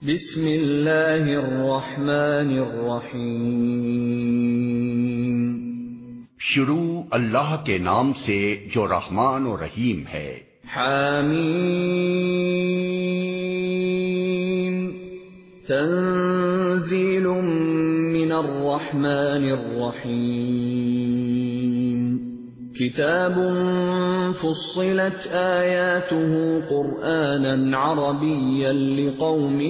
بسم اللہ الرحمن الرحیم۔ شروع اللہ کے نام سے جو رحمان و رحیم ہے۔ حامیم تنزیل من الرحمن الرحیم۔ کتاب فصلت آیاته قرآنا عربیا لقوم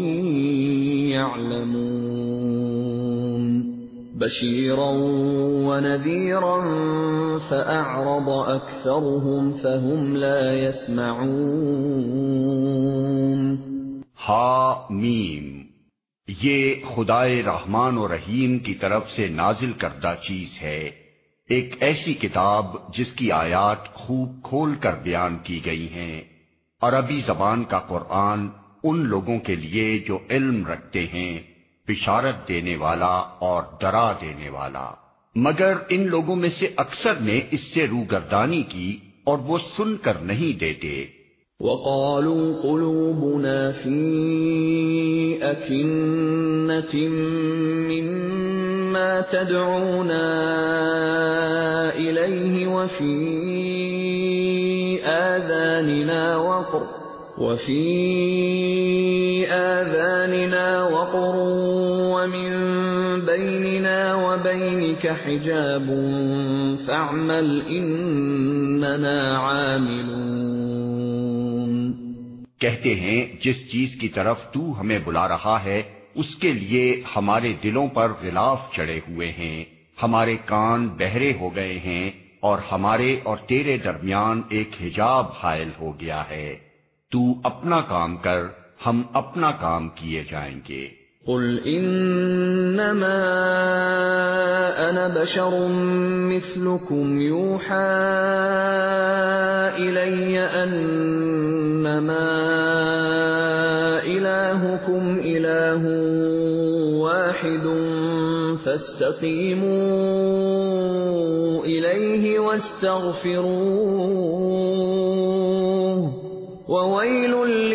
يعلمون بشيرا ونذيرا فأعرض أكثرهم فهم لا يسمعون۔ حامیم، یہ خدائے رحمان و رحیم کی طرف سے نازل کردہ چیز ہے، ایک ایسی کتاب جس کی آیات خوب کھول کر بیان کی گئی ہیں، عربی زبان کا قرآن ان لوگوں کے لیے جو علم رکھتے ہیں، بشارت دینے والا اور ڈرا دینے والا، مگر ان لوگوں میں سے اکثر نے اس سے روگردانی کی اور وہ سن کر نہیں دیتے۔ وَقَالُوا قُلُوبُنَا فِي أَكِنَّةٍ مِّمَّا تَدْعُونَا إِلَيْهِ وَفِي آذَانِنَا وَقْرٌ وَمِن بَيْنِنَا وَبَيْنِكَ حِجَابٌ فَاعْمَلْ إِنَّنَا عَامِلُونَ۔ کہتے ہیں جس چیز کی طرف تو ہمیں بلا رہا ہے اس کے لیے ہمارے دلوں پر غلاف چڑھے ہوئے ہیں، ہمارے کان بہرے ہو گئے ہیں اور ہمارے اور تیرے درمیان ایک حجاب حائل ہو گیا ہے، تو اپنا کام کر، ہم اپنا کام کیے جائیں گے۔ قل انما انا بشر مثلكم يوحى الي انما الهكم اله واحد فاستقيموا اليه واستغفروه وويل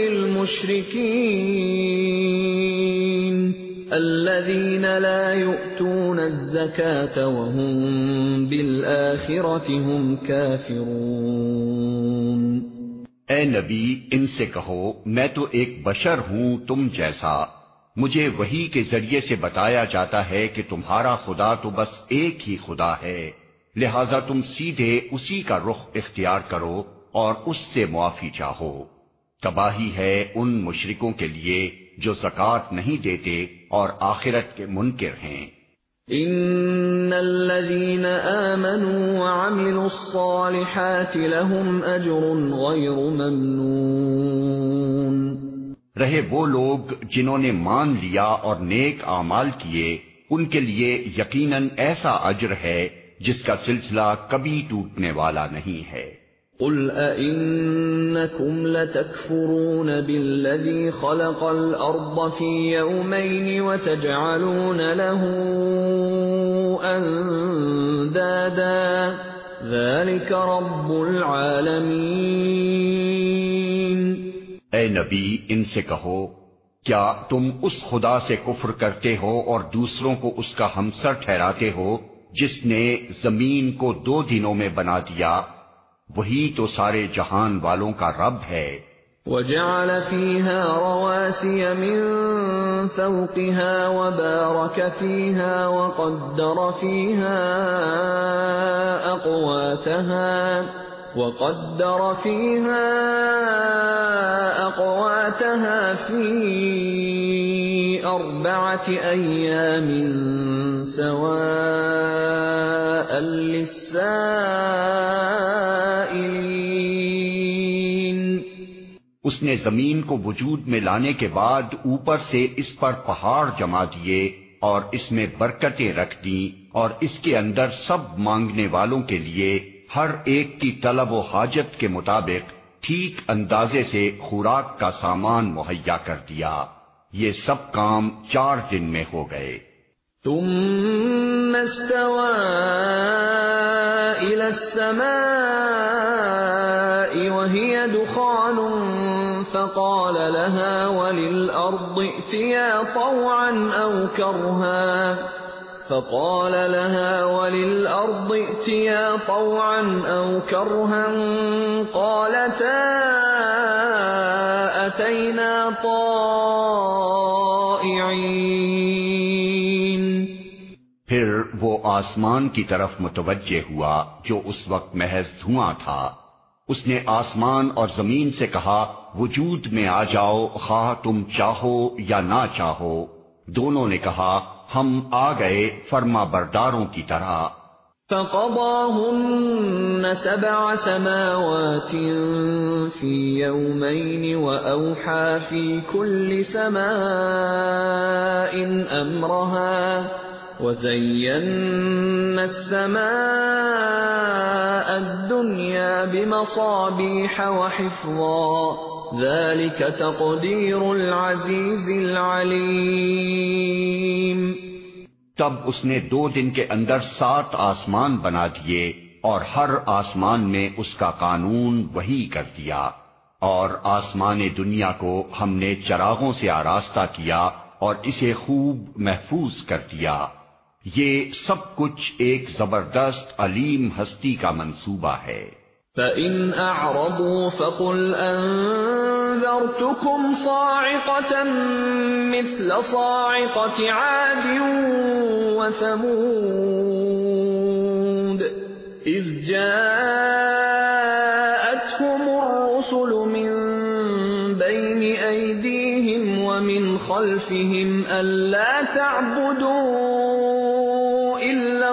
للمشركين الذين لا يؤتون الزكاة وهم بالآخرة هم كافرون۔ اے نبی، ان سے کہو میں تو ایک بشر ہوں تم جیسا، مجھے وحی کے ذریعے سے بتایا جاتا ہے کہ تمہارا خدا تو بس ایک ہی خدا ہے، لہذا تم سیدھے اسی کا رخ اختیار کرو اور اس سے معافی چاہو۔ تباہی ہے ان مشرکوں کے لیے جو زکوٰۃ نہیں دیتے اور آخرت کے منکر ہیں۔ ان الذين آمنوا وعملوا الصالحات لهم اجر غير ممنون۔ رہے وہ لوگ جنہوں نے مان لیا اور نیک اعمال کیے، ان کے لیے یقیناً ایسا اجر ہے جس کا سلسلہ کبھی ٹوٹنے والا نہیں ہے۔ قل أئنكم لتكفرون بالذي خلق الأرض في يومين وتجعلون له أندادا ذلك رب العالمين۔ اے نبی، ان سے کہو کیا تم اس خدا سے کفر کرتے ہو اور دوسروں کو اس کا ہمسر ٹھہراتے ہو جس نے زمین کو 2 دنوں میں بنا دیا؟ وہی تو سارے جہان والوں کا رب ہے۔ وَجَعَلَ فِيهَا رَوَاسِيَ مِن فَوْقِهَا وَبَارَكَ فِيهَا وَقَدَّرَ فِيهَا أَقْوَاتَهَا فِي 4 أَيَّامٍ سَوَاءً لِلسَّائِلِينَ۔ اس نے زمین کو وجود میں لانے کے بعد اوپر سے اس پر پہاڑ جما دیے اور اس میں برکتیں رکھ دیں اور اس کے اندر سب مانگنے والوں کے لیے ہر ایک کی طلب و حاجت کے مطابق ٹھیک اندازے سے خوراک کا سامان مہیا کر دیا۔ یہ سب کام 4 دن میں ہو گئے۔ ثم استوى إلى السماء وهي دخان فقال لها وللأرض ائتيا طوعا أو كرها قالتا أتينا طائعين۔ پھر وہ آسمان کی طرف متوجہ ہوا جو اس وقت محض دھواں تھا۔ اس نے آسمان اور زمین سے کہا وجود میں آ جاؤ خواہ تم چاہو یا نہ چاہو۔ دونوں نے کہا ہم آ گئے فرما برداروں کی طرح۔ فقضاهن 7 سماوات في يومين وأوحى في كل سماء أمرها وزينا السماء الدنيا بمصابيح وحفظا ذلك تقدير العزيز العليم۔ تب اس نے 2 دن کے اندر 7 آسمان بنا دیے اور ہر آسمان میں اس کا قانون وہی کر دیا، اور آسمان دنیا کو ہم نے چراغوں سے آراستہ کیا اور اسے خوب محفوظ کر دیا۔ یہ سب کچھ ایک زبردست علیم ہستی کا منصوبہ ہے۔ فَإِنْ أَعْرَضُوا فَقُلْ أَنذَرْتُكُمْ صَاعِقَةً مِثْلَ صَاعِقَةِ عَادٍ وَثَمُودَ إِذْ جَاءَتْهُمُ الرُّسُلُ مِنْ بَيْنِ أَيْدِيهِمْ وَمِنْ خَلْفِهِمْ أَلَّا تَعْبُدُوا إِلَّا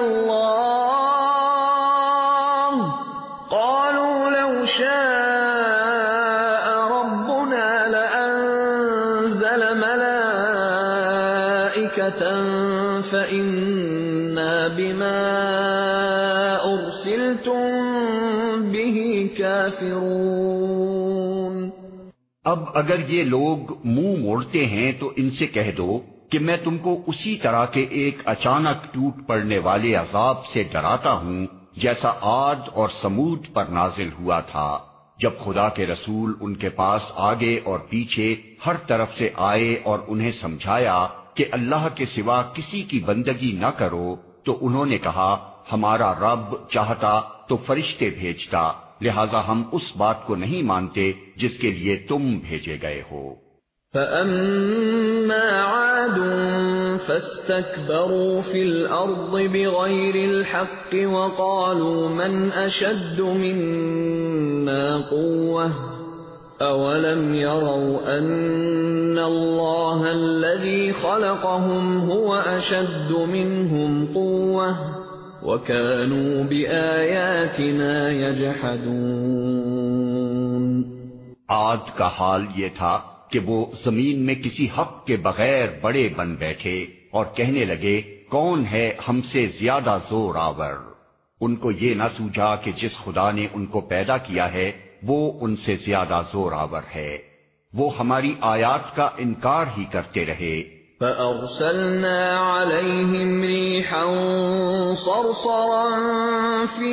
اللَّهَ قَالُوا لَوْ شَاءَ رَبُّنَا لَأَنزَلَ مَلَائِكَةً فَإِنَّا بِمَا أُرْسِلْتُم بِهِ كَافِرُونَ۔ اب اگر یہ لوگ منہ موڑتے ہیں تو ان سے کہہ دو کہ میں تم کو اسی طرح کے ایک اچانک ٹوٹ پڑنے والے عذاب سے ڈراتا ہوں جیسا عاد اور سمود پر نازل ہوا تھا، جب خدا کے رسول ان کے پاس آگے اور پیچھے ہر طرف سے آئے اور انہیں سمجھایا کہ اللہ کے سوا کسی کی بندگی نہ کرو، تو انہوں نے کہا ہمارا رب چاہتا تو فرشتے بھیجتا، لہذا ہم اس بات کو نہیں مانتے جس کے لیے تم بھیجے گئے ہو۔ فَأَمَّا عَادٌ فَاسْتَكْبَرُوا فِي الْأَرْضِ بِغَيْرِ الْحَقِّ وَقَالُوا مَنْ أَشَدُّ مِنَّا قُوَّةً أَوَلَمْ يَرَوْا أَنَّ اللَّهَ الَّذِي خَلَقَهُمْ هُوَ أَشَدُّ مِنْهُمْ قُوَّةً وَكَانُوا بِآيَاتِنَا يَجْحَدُونَ۔ عاد کا حال یہ تھا کہ وہ زمین میں کسی حق کے بغیر بڑے بن بیٹھے اور کہنے لگے کون ہے ہم سے زیادہ زور آور۔ ان کو یہ نہ سوجا کہ جس خدا نے ان کو پیدا کیا ہے وہ ان سے زیادہ زور آور ہے، وہ ہماری آیات کا انکار ہی کرتے رہے۔ فَأَرْسَلْنَا عَلَيْهِمْ رِيحًا صَرْصَرًا فِي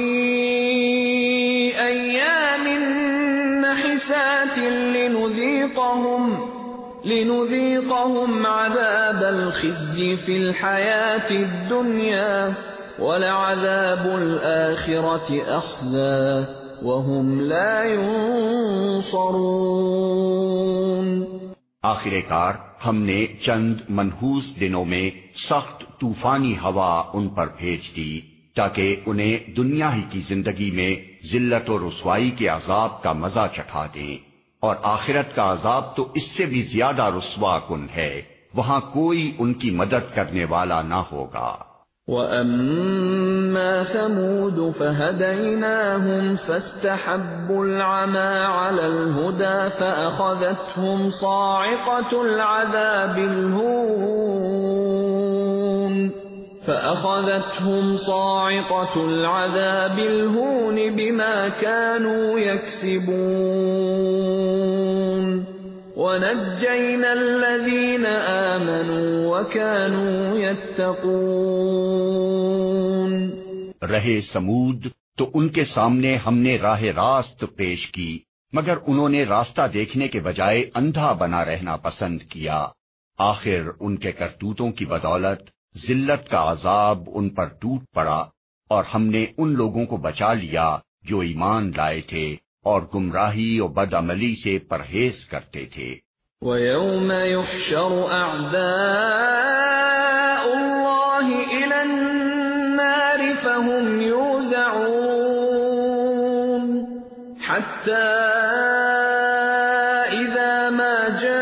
أَيَّامٍ نَحِسَاتٍ لِنُذِيقَهُمْ عَذَابَ الْخِزْيِ فِي الْحَيَاةِ الدُّنْيَا وَلَعَذَابُ الْآخِرَةِ أَخْزَىٰ وَهُمْ لَا يُنصَرُونَ۔ آخر کار ہم نے چند منحوس دنوں میں سخت طوفانی ہوا ان پر بھیج دی تاکہ انہیں دنیا ہی کی زندگی میں ذلت و رسوائی کے عذاب کا مزہ چکھا دیں، اور آخرت کا عذاب تو اس سے بھی زیادہ رسوا کن ہے، وہاں کوئی ان کی مدد کرنے والا نہ ہوگا۔ وَأَمَّا ثَمُودُ فَهَدَيْنَاهُمْ فَاسْتَحَبُّوا الْعَمَىٰ عَلَى الْهُدَىٰ فَأَخَذَتْهُمْ صَاعِقَةُ الْعَذَابِ الْهُونِ بِمَا كَانُوا يَكْسِبُونَ وَنَجَّيْنَا الَّذِينَ آمَنُوا وَكَانُوا يَتَّقُونَ۔ رہے سمود تو ان کے سامنے ہم نے راہ راست پیش کی مگر انہوں نے راستہ دیکھنے کے بجائے اندھا بنا رہنا پسند کیا، آخر ان کے کرتوتوں کی بدولت ذلت کا عذاب ان پر ٹوٹ پڑا، اور ہم نے ان لوگوں کو بچا لیا جو ایمان لائے تھے اور گمراہی اور بدعملی سے پرہیز کرتے تھے۔ وَيَوْمَ يُحْشَرُ أَعْدَاءُ اللَّهِ إِلَى النَّارِ فَهُمْ يُوزَعُونَ حَتَّى إِذَا مَا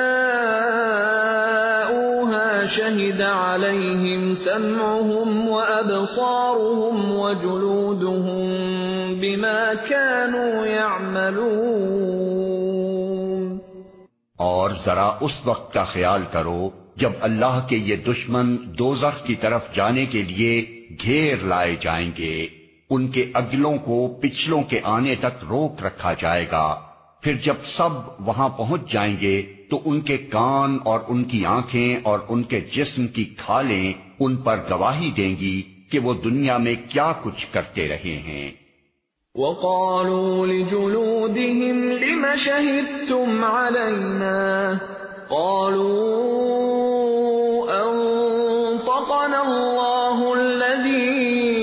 جَاءُوهَا شَهِدَ عَلَيْهِمْ سَمْعُهُمْ وَأَبْصَارُهُمْ وَجُلُودُهُمْ بِمَا كَانُوا يَعْمَلُونَ۔ اور ذرا اس وقت کا خیال کرو جب اللہ کے یہ دشمن دوزخ کی طرف جانے کے لیے گھیر لائے جائیں گے، ان کے اگلوں کو پچھلوں کے آنے تک روک رکھا جائے گا، پھر جب سب وہاں پہنچ جائیں گے تو ان کے کان اور ان کی آنکھیں اور ان کے جسم کی کھالیں ان پر گواہی دیں گی کہ وہ دنیا میں کیا کچھ کرتے رہے ہیں۔ وَقَالُوا لِجُلُودِهِمْ لِمَ شَهِدتُّمْ عَلَيْنَا قَالُوا أَنطَقَنَا اللَّهُ الَّذِي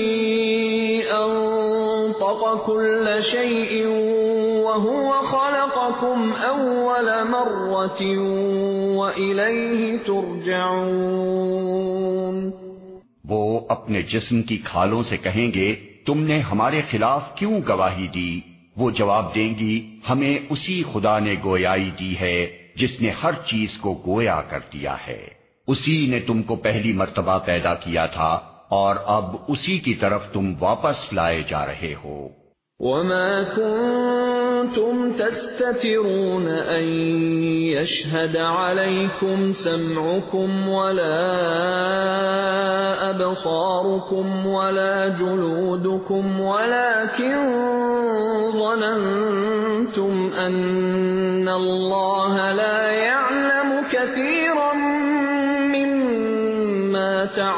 أَنطَقَ كُلَّ شَيْءٍ وَهُوَ خَلَقَكُمْ أَوَّلَ مَرَّةٍ وَإِلَيْهِ تُرْجَعُونَ۔ وہ اپنے جسم کی کھالوں سے کہیں گے تم نے ہمارے خلاف کیوں گواہی دی؟ وہ جواب دیں گی ہمیں اسی خدا نے گویائی دی ہے جس نے ہر چیز کو گویا کر دیا ہے، اسی نے تم کو پہلی مرتبہ پیدا کیا تھا اور اب اسی کی طرف تم واپس لائے جا رہے ہو۔ وَمَا كُنتُمْ تَسْتَتِرُونَ أَن يَشْهَدَ عَلَيْكُمْ سَمْعُكُمْ وَلَا أَبْصَارُكُمْ وَلَا جُلُودُكُمْ وَلَكِنْ ظَنَنْتُمْ أَنَّ اللَّهَ لَا يَعْلَمُ كَثِيرًا مِّمَّا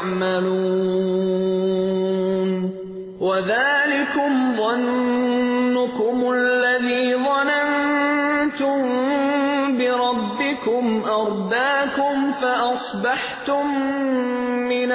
تَعْمَلُونَ وَذَلِكُمْ ظَنُّكُمُ الَّذِي ظَنَنْتُمْ بِرَبِّكُمْ أَرْدَاكُمْ فَأَصْبَحْتُمْ مِنَ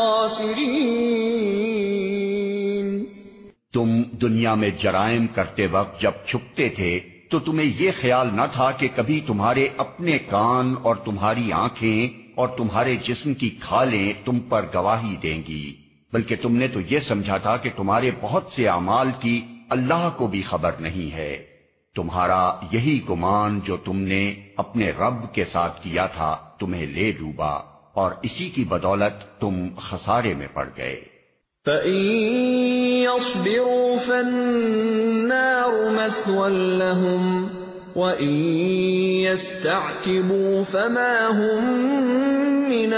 الْخَاسِرِينَ۔ تم دنیا میں جرائم کرتے وقت جب چھپتے تھے تو تمہیں یہ خیال نہ تھا کہ کبھی تمہارے اپنے کان اور تمہاری آنکھیں اور تمہارے جسم کی کھالیں تم پر گواہی دیں گی، بلکہ تم نے تو یہ سمجھا تھا کہ تمہارے بہت سے اعمال کی اللہ کو بھی خبر نہیں ہے۔ تمہارا یہی گمان جو تم نے اپنے رب کے ساتھ کیا تھا تمہیں لے ڈوبا، اور اسی کی بدولت تم خسارے میں پڑ گئے۔ فَإِن يَصْبِرُوا فَالنَّارُ مَثْوًى لَّهُمْ وَإِن يَسْتَعْتِبُوا فَمَا هُمْ مِنَ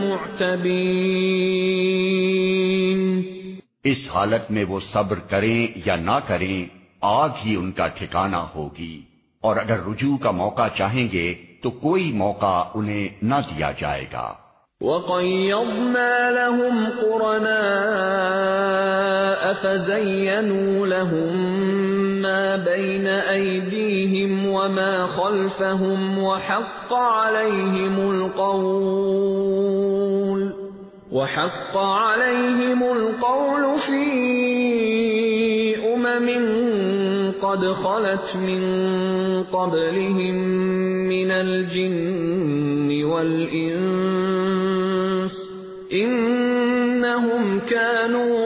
الْمُعْتَبِينَ۔ اس حالت میں وہ صبر کریں یا نہ کریں آگ ہی ان کا ٹھکانہ ہوگی، اور اگر رجوع کا موقع چاہیں گے تو کوئی موقع انہیں نہ دیا جائے گا۔ وَقَيَّضْنَا لَهُمْ قُرَنَاءَ فَزَيَّنُوا لَهُم مَّا بَيْنَ أَيْدِيهِمْ وَمَا خَلْفَهُمْ وَحَقَّ عَلَيْهِمُ الْقَوْلُ فِي أُمَمٍ قَدْ خَلَتْ مِن قَبْلِهِم مِّنَ الْجِنِّ وَالْإِنسِ إِنَّهُمْ كَانُوا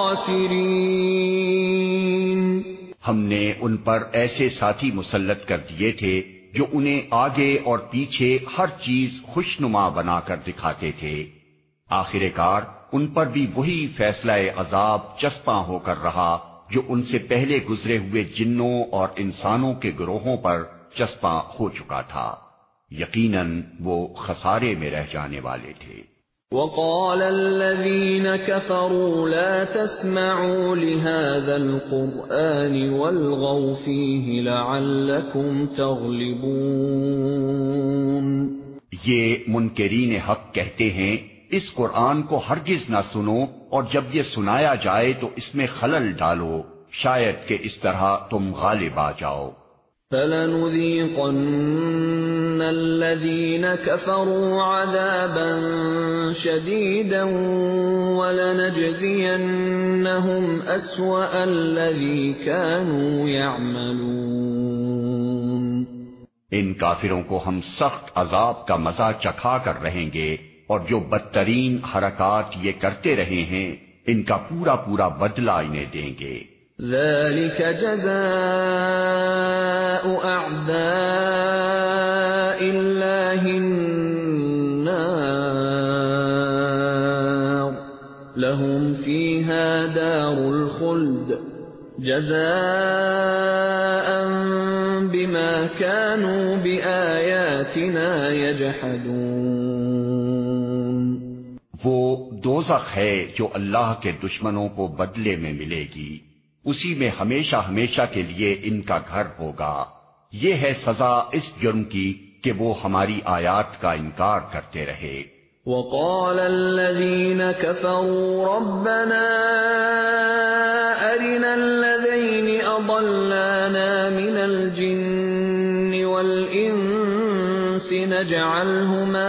خَاسِرِينَ۔ ہم نے ان پر ایسے ساتھی مسلط کر دیے تھے جو انہیں آگے اور پیچھے ہر چیز خوشنما بنا کر دکھاتے تھے، آخر کار ان پر بھی وہی فیصلہ عذاب چسپاں ہو کر رہا جو ان سے پہلے گزرے ہوئے جنوں اور انسانوں کے گروہوں پر چسپاں ہو چکا تھا، یقیناً وہ خسارے میں رہ جانے والے تھے۔ وَقَالَ الَّذِينَ كَفَرُوا لَا تَسْمَعُوا لِهَذَا الْقُرْآنِ وَالْغَوْا فِيهِ لَعَلَّكُمْ تَغْلِبُونَ۔ یہ منکرین حق کہتے ہیں اس قرآن کو ہرگز نہ سنو، اور جب یہ سنایا جائے تو اس میں خلل ڈالو، شاید کہ اس طرح تم غالب آ جاؤ۔ فَلَنُذِيقَنَّ الَّذِينَ كَفَرُوا عَذَابًا شَدِيدًا وَلَنَجْزِيَنَّهُمْ أَسْوَأَ الَّذِي كَانُوا يَعْمَلُونَ۔ ان کافروں کو ہم سخت عذاب کا مزہ چکھا کر رہیں گے، اور جو بدترین حرکات یہ کرتے رہے ہیں ان کا پورا پورا بدلہ انہیں دیں گے۔ ذَلِكَ جَزَاءُ أَعْدَاءِ اللَّهِ النَّارُ لَهُمْ فِيهَا دَارُ الْخُلْدِ جَزَاءً بِمَا كَانُوا بِآيَاتِنَا يَجْحَدُونَ۔ وہ دوزخ ہے جو اللہ کے دشمنوں کو بدلے میں ملے گی، اسی میں ہمیشہ ہمیشہ کے لیے ان کا گھر ہوگا۔ یہ ہے سزا اس جرم کی کہ وہ ہماری آیات کا انکار کرتے رہے۔ وَقَالَ الَّذِينَ كَفَرُوا رَبَّنَا أَرِنَا الَّذَيْنِ أَضَلَّانَا مِنَ الْجِنِّ وَالْإِنسِ نَجْعَلْهُمَا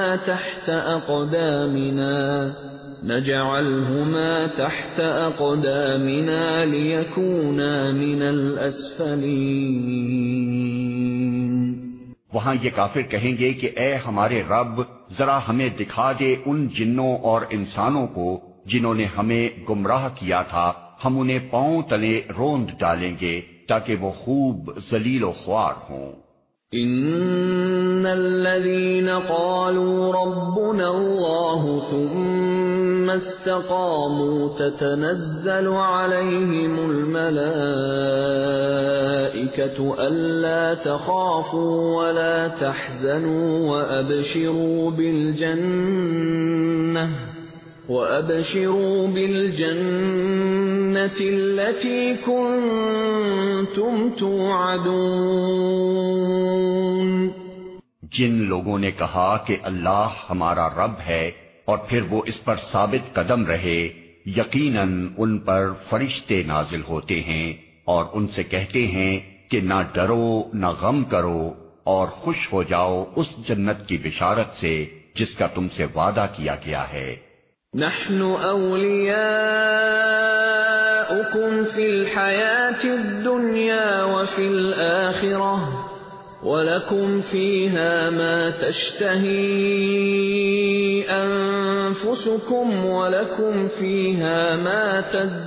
تحت أقدامنا ليكونا من الأسفلين۔ وہاں یہ کافر کہیں گے کہ اے ہمارے رب، ذرا ہمیں دکھا دے ان جنوں اور انسانوں کو جنہوں نے ہمیں گمراہ کیا تھا، ہم انہیں پاؤں تلے روند ڈالیں گے تاکہ وہ خوب ذلیل و خوار ہوں۔ ان الذين قالوا ربنا الله ثم استقاموا تتنزل عليهم الملائكة ألا تخافوا ولا تحزنوا وأبشروا بالجنة التي كنتم توعدون۔ جن لوگوں نے کہا کہ اللہ ہمارا رب ہے اور پھر وہ اس پر ثابت قدم رہے، یقیناً ان پر فرشتے نازل ہوتے ہیں اور ان سے کہتے ہیں کہ نہ ڈرو نہ غم کرو اور خوش ہو جاؤ اس جنت کی بشارت سے جس کا تم سے وعدہ کیا گیا ہے۔ نحن أولياؤكم في الحياة الدنيا وفي الآخرة وَلَكُمْ فِيهَا مَا تَشْتَهِي أَنفُسُكُمْ وَلَكُمْ فِيهَا مَا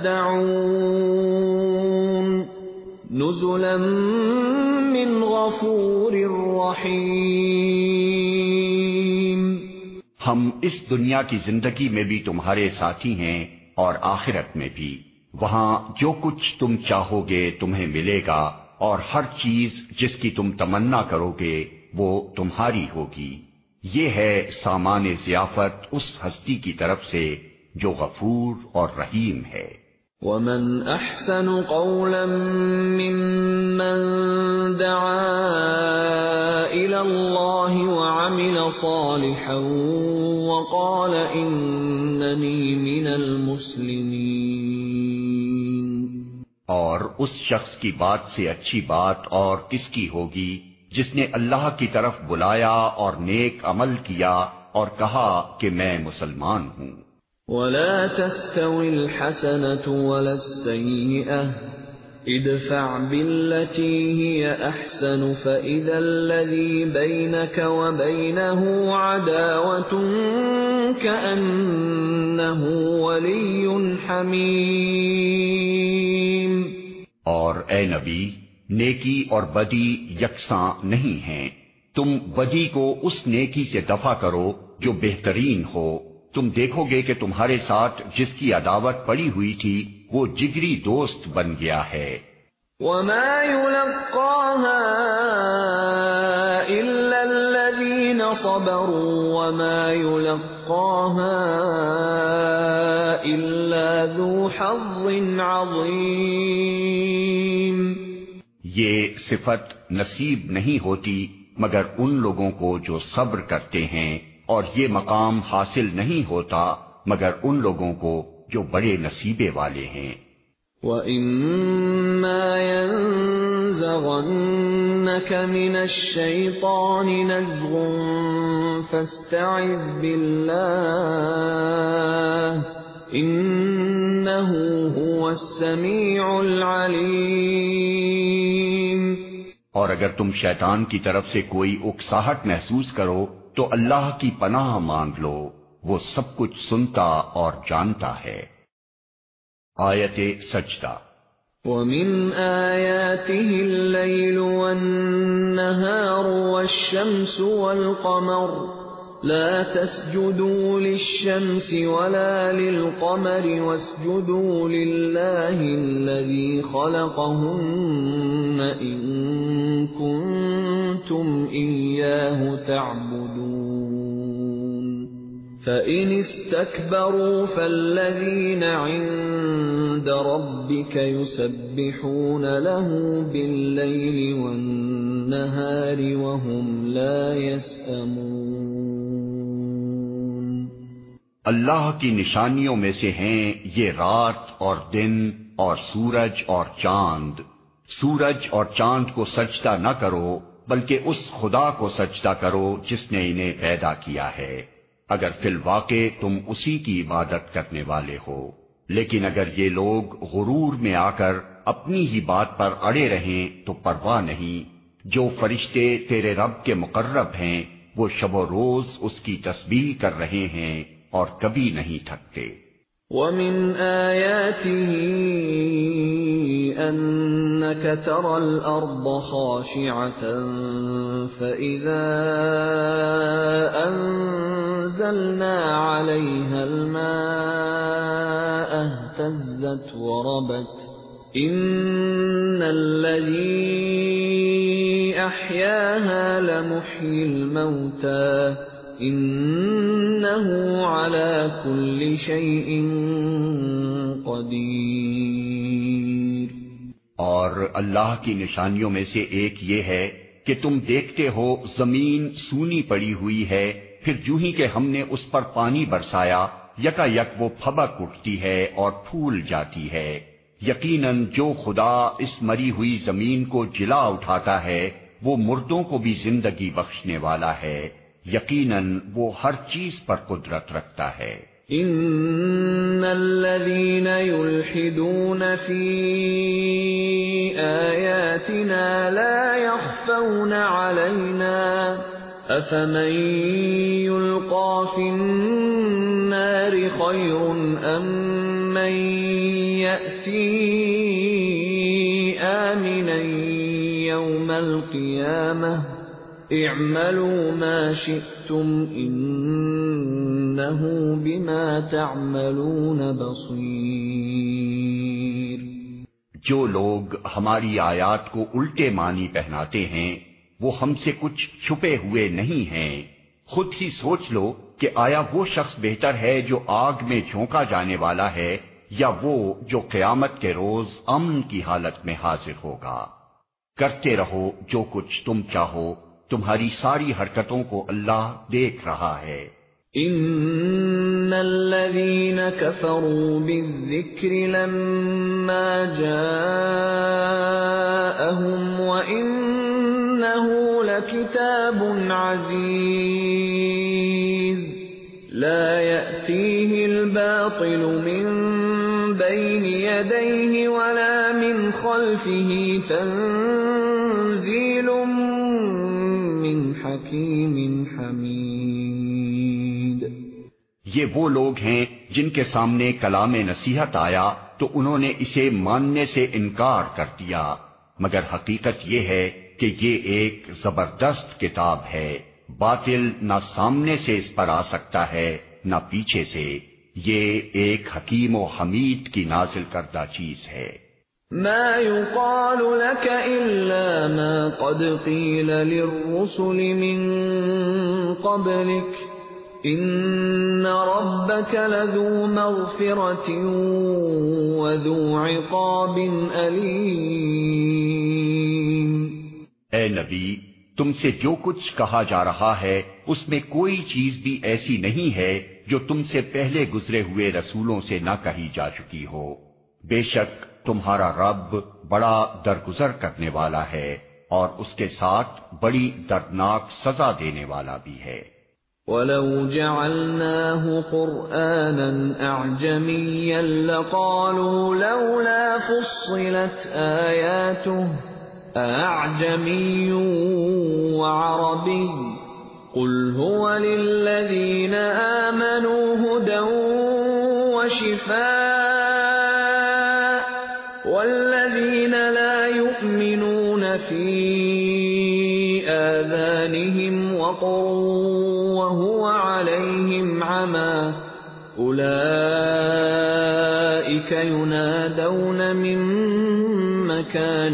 تَدَّعُونَ نُزُلًا مِّنْ غَفُورٍ رَّحِيمٍ۔ ہم اس دنیا کی زندگی میں بھی تمہارے ساتھی ہیں اور آخرت میں بھی، وہاں جو کچھ تم چاہو گے تمہیں ملے گا، اور ہر چیز جس کی تم تمنا کرو گے وہ تمہاری ہوگی۔ یہ ہے سامان ضیافت اس ہستی کی طرف سے جو غفور اور رحیم ہے۔ وَمَنْ أَحْسَنُ قَوْلًا مِّمَّنْ دَعَا إِلَى اللَّهِ وَعَمِلَ صَالِحًا وَقَالَ إِنَّنِي مِنَ الْمُسْلِمِينَ۔ اور اس شخص کی بات سے اچھی بات اور کس کی ہوگی جس نے اللہ کی طرف بلایا اور نیک عمل کیا اور کہا کہ میں مسلمان ہوں۔ وَلَا تَسْتَوِي الْحَسَنَةُ وَلَا السَّيِّئَةُ ادْفَعْ بِالَّتِي هِيَ أَحْسَنُ فَإِذَا الَّذِي بَيْنَكَ وَبَيْنَهُ عَدَاوَةٌ كَأَنَّهُ وَلِيٌّ حَمِيمٌ۔ اور اے نبی، نیکی اور بدی یکساں نہیں ہیں، تم بدی کو اس نیکی سے دفع کرو جو بہترین ہو، تم دیکھو گے کہ تمہارے ساتھ جس کی عداوت پڑی ہوئی تھی وہ جگری دوست بن گیا ہے۔ وَمَا يُلَقَّاهَا إِلَّا الَّذِينَ صَبَرُوا وَمَا يُلَقَّاهَا إِلَّا ذُو حَظٍّ عَظِيمٍ۔ یہ صفت نصیب نہیں ہوتی مگر ان لوگوں کو جو صبر کرتے ہیں، اور یہ مقام حاصل نہیں ہوتا مگر ان لوگوں کو جو بڑے نصیبے والے ہیں۔ وَإِمَّا يَنزَغَنَّكَ ينزغنك من الشيطان نزغ فاستعذ بالله إنه هو السميع العليم۔ اور اگر تم شیطان کی طرف سے کوئی اکساہٹ محسوس کرو تو اللہ کی پناہ مانگ لو، وہ سب کچھ سنتا اور جانتا ہے۔ آیت سجدہ۔ وَمِنْ آيَاتِهِ اللَّيْلُ وَالنَّهَارُ وَالشَّمْسُ وَالْقَمَرُ لَا تَسْجُدُوا لِلشَّمْسِ وَلَا لِلْقَمَرِ وَاسْجُدُوا لِلَّهِ الَّذِي خَلَقَهُنَّ إِن كُنتُمْ إِيَّاهُ تَعْبُدُونَ فَإِنِ اسْتَكْبَرُوا فَالَّذِينَ عِندَ رَبِّكَ يُسَبِّحُونَ لَهُ بِاللَّيْلِ وَالنَّهَارِ وَهُمْ لَا يَسْأَمُونَ۔ اللہ کی نشانیوں میں سے ہیں یہ رات اور دن اور سورج اور چاند۔ سورج اور چاند کو سجدہ نہ کرو بلکہ اس خدا کو سجدہ کرو جس نے انہیں پیدا کیا ہے، اگر فی الواقع تم اسی کی عبادت کرنے والے ہو۔ لیکن اگر یہ لوگ غرور میں آ کر اپنی ہی بات پر اڑے رہیں تو پرواہ نہیں، جو فرشتے تیرے رب کے مقرب ہیں وہ شب و روز اس کی تسبیح کر رہے ہیں اور کبھی نہیں تھکتے۔ وَمِنْ آيَاتِهِ أَنَّكَ تَرَى الْأَرْضَ خَاشِعَةً فَإِذَا أَنزَلْنَا عَلَيْهَا الْمَاءَ اهْتَزَّتْ وَرَبَتْ إِنَّ الَّذِي أَحْيَاهَا لَمُحْيِي الْمَوْتَى إِنَّهُ عَلَى كُلِّ شَيْءٍ قَدِيرٌ۔ اور اللہ کی نشانیوں میں سے ایک یہ ہے کہ تم دیکھتے ہو زمین سونی پڑی ہوئی ہے، پھر جوں ہی کہ ہم نے اس پر پانی برسایا یکا یک وہ پھبک اٹھتی ہے اور پھول جاتی ہے۔ یقیناً جو خدا اس مری ہوئی زمین کو جلا اٹھاتا ہے وہ مردوں کو بھی زندگی بخشنے والا ہے، یقیناً وہ ہر چیز پر قدرت رکھتا ہے۔ ان الذين يلحدون في آياتنا لا يخفون علينا افمن يلقى في النار خير ام من يأتي آمنا يوم القيامة اعملوا ما شئتم انه بما تعملون بصیر۔ جو لوگ ہماری آیات کو الٹے معنی پہناتے ہیں وہ ہم سے کچھ چھپے ہوئے نہیں ہیں۔ خود ہی سوچ لو کہ آیا وہ شخص بہتر ہے جو آگ میں جھونکا جانے والا ہے یا وہ جو قیامت کے روز امن کی حالت میں حاضر ہوگا۔ کرتے رہو جو کچھ تم چاہو، تمہاری ساری حرکتوں کو اللہ دیکھ رہا ہے۔ ان الذين كفروا بالذكر لما جاءهم وانه لكتاب عزيز لا يأتيه الباطل من بين يديه ولا من خلفه تنزيل من حكيم حميد۔ یہ وہ لوگ ہیں جن کے سامنے کلام نصیحت آیا تو انہوں نے اسے ماننے سے انکار کر دیا، مگر حقیقت یہ ہے کہ یہ ایک زبردست کتاب ہے، باطل نہ سامنے سے اس پر آ سکتا ہے نہ پیچھے سے، یہ ایک حکیم و حمید کی نازل کردہ چیز ہے۔ ما يقال لك إلا ما قد قيل للرسل من قبلك إن ربك لذو مغفرة وذو عقاب أليم۔ اے نبی، تم سے جو کچھ کہا جا رہا ہے اس میں کوئی چیز بھی ایسی نہیں ہے جو تم سے پہلے گزرے ہوئے رسولوں سے نہ کہی جا چکی ہو۔ بے شک تمہارا رب بڑا درگزر کرنے والا ہے اور اس کے ساتھ بڑی دردناک سزا دینے والا بھی ہے۔ وَلَوْ جَعَلْنَاهُ قُرْآنًا أَعْجَمِيًّا لَقَالُوا لَوْلَا فُصِّلَتْ آيَاتُهُ أَأَعْجَمِيٌّ وَعَرَبِيٌّ قُلْ هُوَ لِلَّذِينَ آمَنُوا هُدًى وَشِفَاءٌ وَالَّذِينَ لَا يُؤْمِنُونَ فِي آذَانِهِمْ وَقْرٌ وَهُوَ عَلَيْهِمْ عَمًى أُولَئِكَ يُنَادَوْنَ مِن مَّكَانٍ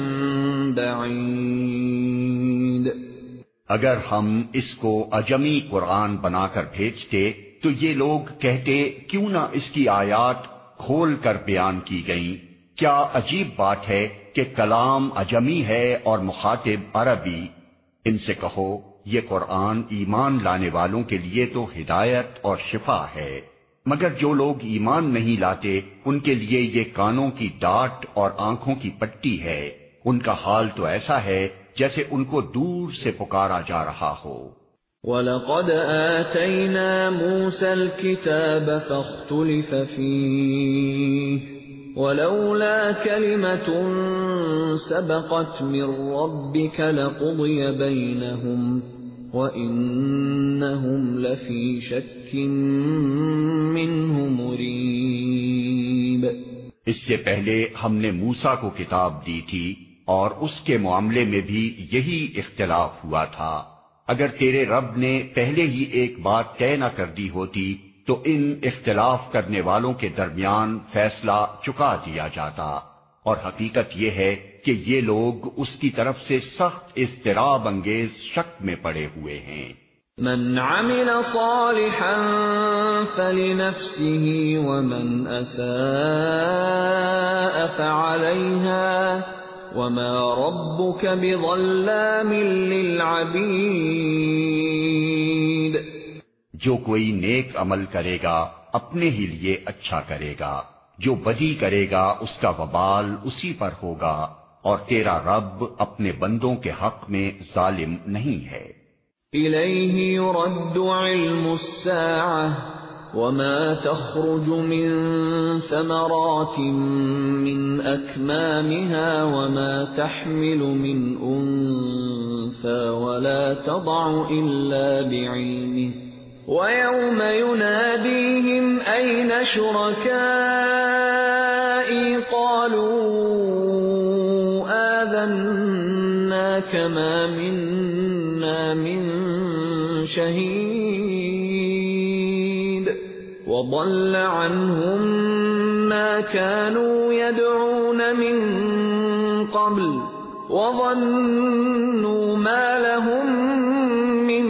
بَعِيدٍ۔ اگر ہم اس کو اجمی قرآن بنا کر بھیجتے تو یہ لوگ کہتے کیوں نہ اس کی آیات کھول کر بیان کی گئیں، کیا عجیب بات ہے کہ کلام اجمی ہے اور مخاطب عربی۔ ان سے کہو یہ قرآن ایمان لانے والوں کے لیے تو ہدایت اور شفا ہے، مگر جو لوگ ایمان نہیں لاتے ان کے لیے یہ کانوں کی ڈاٹ اور آنکھوں کی پٹی ہے۔ ان کا حال تو ایسا ہے جیسے ان کو دور سے پکارا جا رہا ہو۔ وَلَقَدْ آتَيْنَا مُوسَى الْكِتَابَ فَاخْتُلِفَ فِيهِ وَلَوْلَا كَلِمَةٌ سَبَقَتْ مِنْ رَبِّكَ لَقُضِيَ بَيْنَهُمْ وَإِنَّهُمْ لَفِي شَكٍّ مِّنْهُ مُرِيبٍ۔ اس سے پہلے ہم نے موسیٰ کو کتاب دی تھی اور اس کے معاملے میں بھی یہی اختلاف ہوا تھا۔ اگر تیرے رب نے پہلے ہی ایک بات طے نہ کر دی ہوتی تو ان اختلاف کرنے والوں کے درمیان فیصلہ چکا دیا جاتا، اور حقیقت یہ ہے کہ یہ لوگ اس کی طرف سے سخت اضطراب انگیز شک میں پڑے ہوئے ہیں۔ من عمل صالحا فلنفسه ومن اساء فعليها وما ربك بظلام للعبید۔ جو کوئی نیک عمل کرے گا اپنے ہی لیے اچھا کرے گا، جو بدی کرے گا اس کا وبال اسی پر ہوگا، اور تیرا رب اپنے بندوں کے حق میں ظالم نہیں ہے۔ الیہ یرد علم الساعة وما تخرج من ثمرات من اکمامها وما تحمل من انثى ولا تضع الا بعلمه وَيَوْمَ يُنَادِيهِمْ أَيْنَ شُرَكَائِي قَالُوا آذَنَّاكَ مَا مِنَّا مِن شَهِيدٍ وَضَلَّ عَنْهُمْ مَا كَانُوا يَدْعُونَ مِن قَبْلُ وَظَنُّوا مَا لَهُم مِّن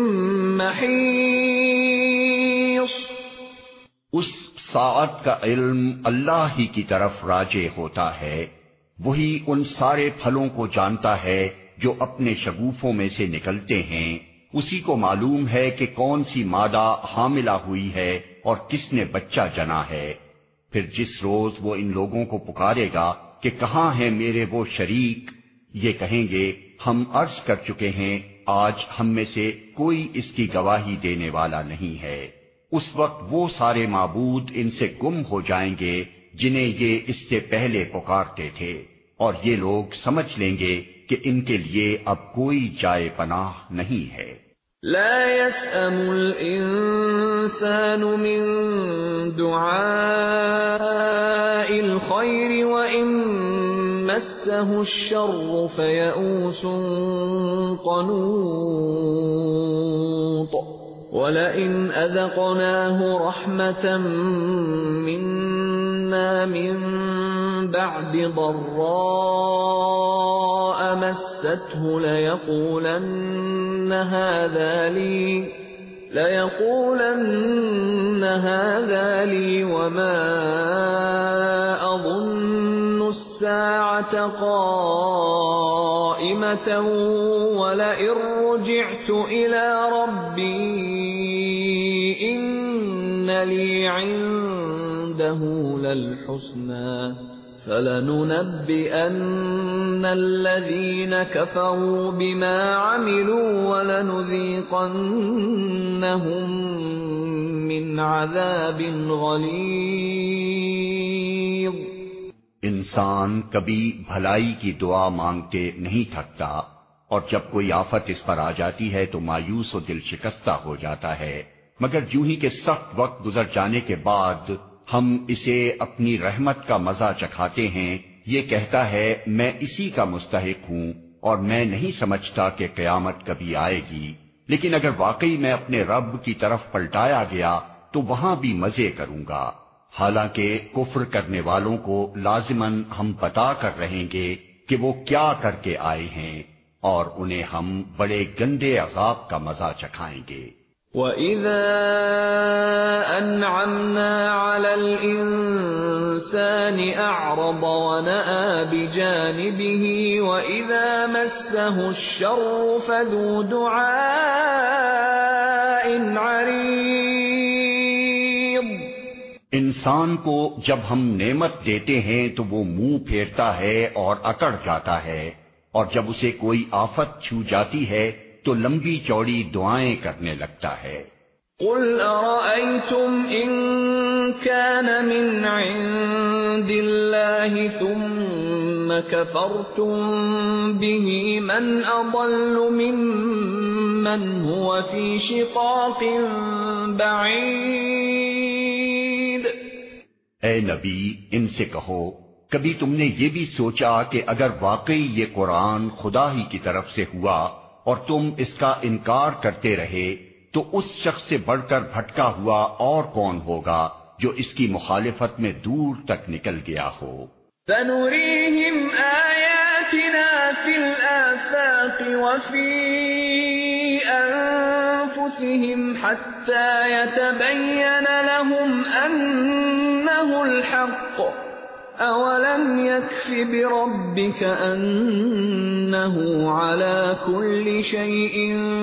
مَّحِيصٍ۔ اس ساعت کا علم اللہ ہی کی طرف راجع ہوتا ہے، وہی ان سارے پھلوں کو جانتا ہے جو اپنے شگوفوں میں سے نکلتے ہیں، اسی کو معلوم ہے کہ کون سی مادہ حاملہ ہوئی ہے اور کس نے بچہ جنا ہے۔ پھر جس روز وہ ان لوگوں کو پکارے گا کہ کہاں ہیں میرے وہ شریک، یہ کہیں گے ہم عرض کر چکے ہیں آج ہم میں سے کوئی اس کی گواہی دینے والا نہیں ہے۔ اس وقت وہ سارے معبود ان سے گم ہو جائیں گے جنہیں یہ اس سے پہلے پکارتے تھے، اور یہ لوگ سمجھ لیں گے کہ ان کے لیے اب کوئی جائے پناہ نہیں ہے۔ لا يسأم الإنسان من دعاء الخير وإن مسه الشر فيئوس قنوط ولئن أذقناه رحمة منا من بعد ضراء مسته ليقولن هذا لي وما أظن الساعة قائمة ولئن رجعت إلى ربي إن لي عنده للحسنى فَلَنُنَبِّئَنَّ الَّذِينَ كَفَرُوا بِمَا عَمِلُوا وَلَنُذِيقَنَّهُم مِّنْ عَذَابٍ غَلِيظٍ۔ انسان کبھی بھلائی کی دعا مانگتے نہیں تھکتا، اور جب کوئی آفت اس پر آ جاتی ہے تو مایوس و دل شکستہ ہو جاتا ہے، مگر یوں ہی کہ سخت وقت گزر جانے کے بعد ہم اسے اپنی رحمت کا مزہ چکھاتے ہیں، یہ کہتا ہے میں اسی کا مستحق ہوں اور میں نہیں سمجھتا کہ قیامت کبھی آئے گی، لیکن اگر واقعی میں اپنے رب کی طرف پلٹایا گیا تو وہاں بھی مزے کروں گا۔ حالانکہ کفر کرنے والوں کو لازماً ہم بتا کر رہیں گے کہ وہ کیا کر کے آئے ہیں، اور انہیں ہم بڑے گندے عذاب کا مزہ چکھائیں گے۔ وَإِذَا أَنْعَمْنَا عَلَى الْإِنسَانِ أَعْرَضَ وَنَأَىٰ بِجَانِبِهِ وَإِذَا مَسَّهُ الشَّرُّ فَذُو دُعَاءٍ عَرِيضٍ۔ انسان کو جب ہم نعمت دیتے ہیں تو وہ منہ پھیرتا ہے اور اکڑ جاتا ہے، اور جب اسے کوئی آفت چھو جاتی ہے تو لمبی چوڑی دعائیں کرنے لگتا ہے۔ قُلْ أَرَأَيْتُمْ إِن كَانَ مِنْ عِندِ اللَّهِ ثُمَّ كَفَرْتُم بِهِ مَنْ أَضَلُّ مِمَّنْ هُوَ فِي شِقَاقٍ بَعِيدٍ۔ اے نبی، ان سے کہو کبھی تم نے یہ بھی سوچا کہ اگر واقعی یہ قرآن خدا ہی کی طرف سے ہوا اور تم اس کا انکار کرتے رہے تو اس شخص سے بڑھ کر بھٹکا ہوا اور کون ہوگا جو اس کی مخالفت میں دور تک نکل گیا ہو۔ سَنُرِيهِمْ آيَاتِنَا فِي الْآفَاقِ وَفِي أَنفُسِهِمْ حَتَّى يَتَبَيَّنَ لَهُمْ أَنَّهُ الْحَقُّ أَوَلَمْ يَكْفِ بِرَبِّكَ أَنَّهُ عَلَى كُلِّ شَيْءٍ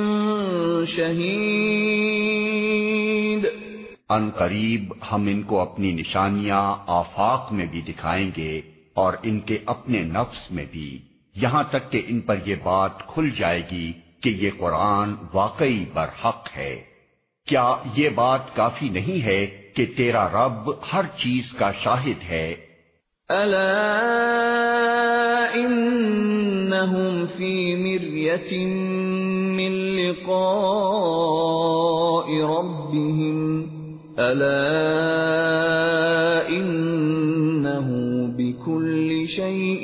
شَهِيدٌ۔ ان قریب ہم ان کو اپنی نشانیاں آفاق میں بھی دکھائیں گے اور ان کے اپنے نفس میں بھی، یہاں تک کہ ان پر یہ بات کھل جائے گی کہ یہ قرآن واقعی برحق ہے۔ کیا یہ بات کافی نہیں ہے کہ تیرا رب ہر چیز کا شاہد ہے؟ أَلَا إِنَّهُمْ فِي مِرْيَةٍ مِّن لِقَاءِ رَبِّهِمْ أَلَا إِنَّهُ بِكُلِّ شَيْءٍ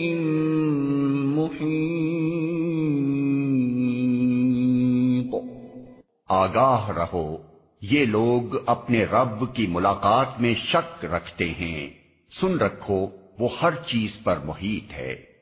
مُحِيطٌ۔ آگاہ رہو، یہ لوگ اپنے رب کی ملاقات میں شک رکھتے ہیں، سن رکھو وہ ہر چیز پر محیط ہے۔